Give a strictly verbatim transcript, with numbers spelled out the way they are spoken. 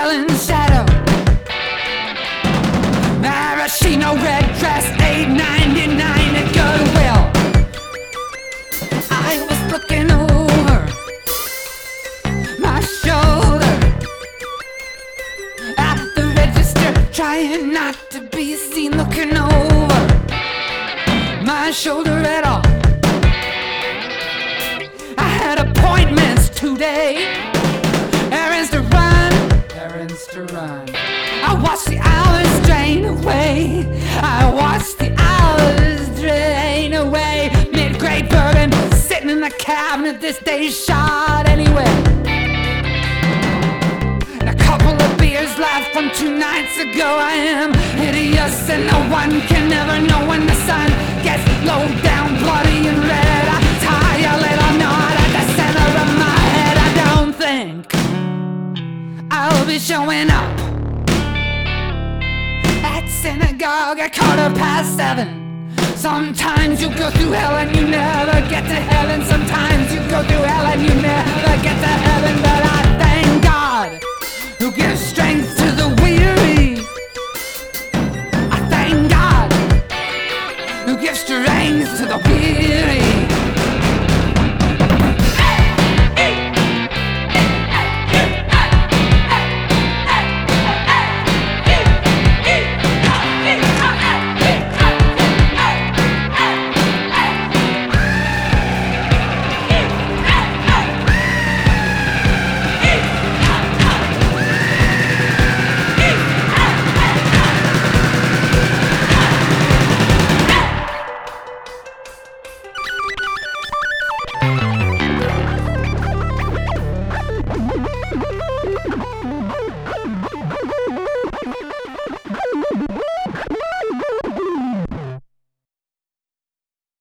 selling shadow. Maraschino red dress, eight ninety-nine at Goodwill. I was looking over my shoulder at the register, trying not to be seen looking over my shoulder at all. I had appointments today, errands to run, errands to run. I watched the hours drain away. I watched the hours drain away. Mid-grade bourbon sitting in the cabinet. This day's shot anyway. And a couple of beers left from two nights ago. I am hideous and no one can ever know when the sun gets low down, bloody and red. I tie a little knot at the center of my head. I don't think I'll be showing up at synagogue at quarter past seven. Sometimes you go through hell and you never